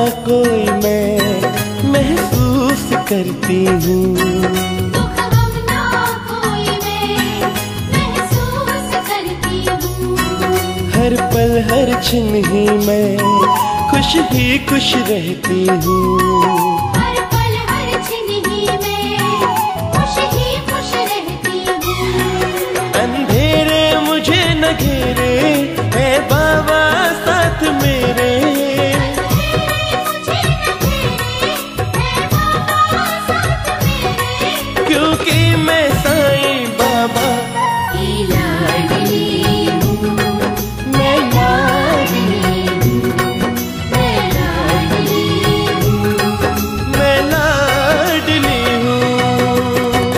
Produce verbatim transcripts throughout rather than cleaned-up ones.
कोई मैं महसूस करती हूँ। दुख गम ना कोई मैं महसूस करती हूँ। हर पल हर क्षण ही मैं खुश ही खुश रहती हूँ। हर पल हर क्षण ही मैं खुश ही खुश रहती हूँ। अंधेरे मुझे न घेरे है बाबा साथ मेरे। क्योंकि मैं साईं बाबा की लाडली हूँ, मैं लाडली मैं लाडली हूँ। मैं लाडली हूँ।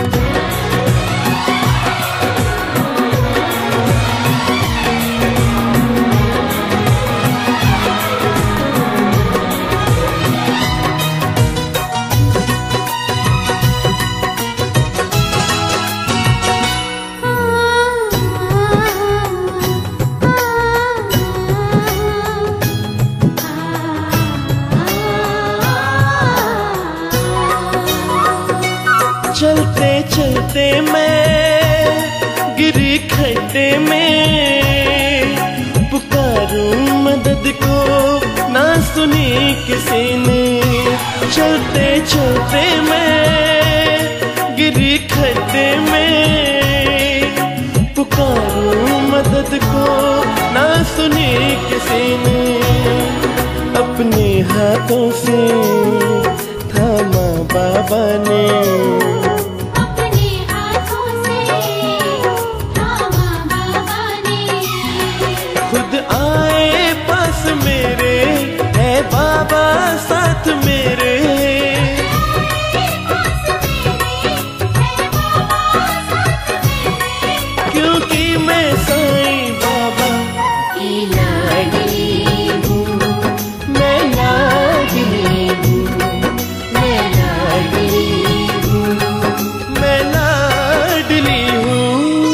चलते चलते मैं गिरी खड्डे में, पुकारूं मदद को ना सुनी किसी ने। चलते चलते मैं गिरी खड्डे में, पुकारूं मदद को ना सुनी किसी ने। अपने हाथों से थामा बाबा ने, अपने हाथों से थामा बाबा ने। खुद आए पास मेरे है बाबा साथ मेरे। क्योंकि मैं साईं बाबा की लाडली हूँ, मैं लाडली हूँ। मैं लाडली हूँ। मैं लाडली हूँ।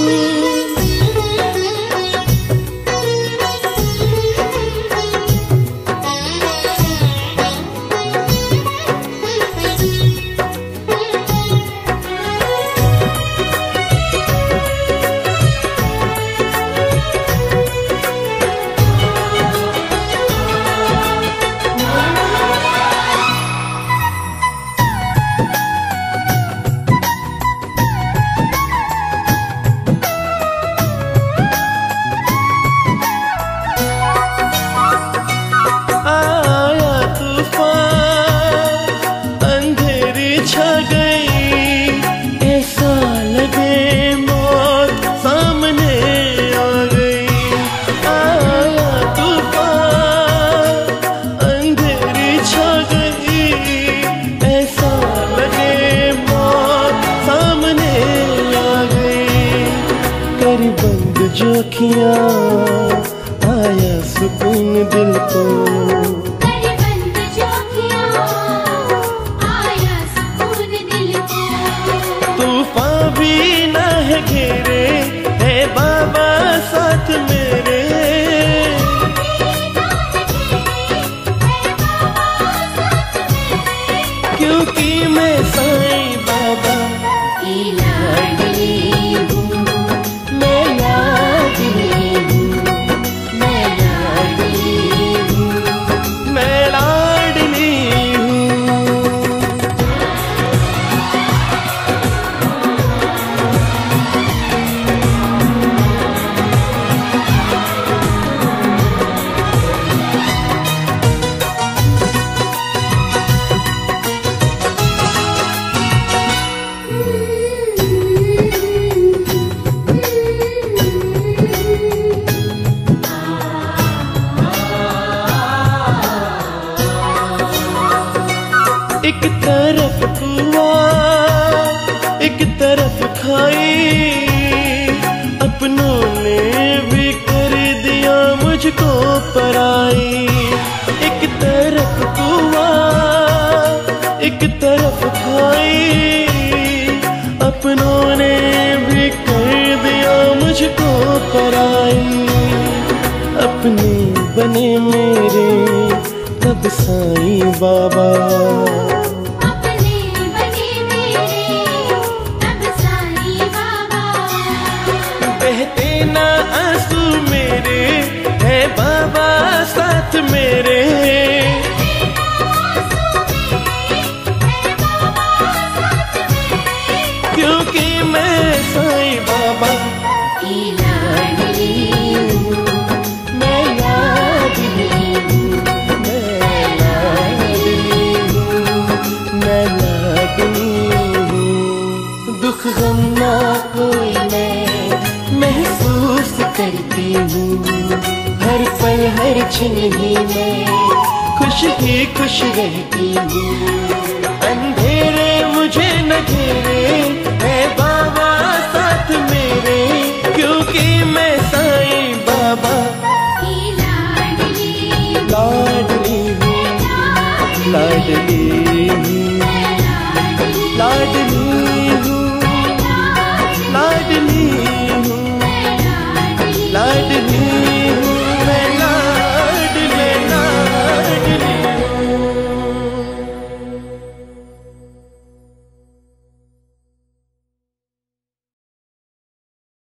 आया तूफान, अंधेरी छा गई, ऐसा लगे मौत सामने आ गई। आया तूफान, अंधेरी छा गई, ऐसा लगे मौत सामने आ गई। कर बंद जोखियाँ आया सुकून दिल को। कर बंद जोखियाँ आया सुकून दिल को। तूफान भी न है घेरे है बाबा साथ मेरे। क्योंकि मैं साईं बाबा की लाडली हूँ, मैं लाडली हूँ। मैं लाडली हूँ। मैं लाडली हूँ। एक तरफ कुआं एक तरफ खाई, अपनों ने भी कर दिया मुझको पराई। एक तरफ कुआं एक तरफ खाई, अपनों ने भी कर दिया मुझको पराई। अपने बने मेरे कब साईं बाबा अपने बने मेरे तब साईं बाबा। बहते ना आंसू मेरे है बाबा साथ मेरे, क्योंकि मैं साईं बाबा की लाडली हूँ, मैं लाडली हूँ, मैं लाडली हूँ, मैं लाडली हूँ। दुख गम ना कोई मैं महसूस करती हूँ, हर पल हर क्षण ही मैं खुश ही खुश रहती हूँ। अंधेरे मुझे न घेरे है बाबा साथ मेरे, क्योंकि मैं साईं बाबा की लाडली हूँ, लाडली हूँ, लाडली हूँ, लाडली लाडली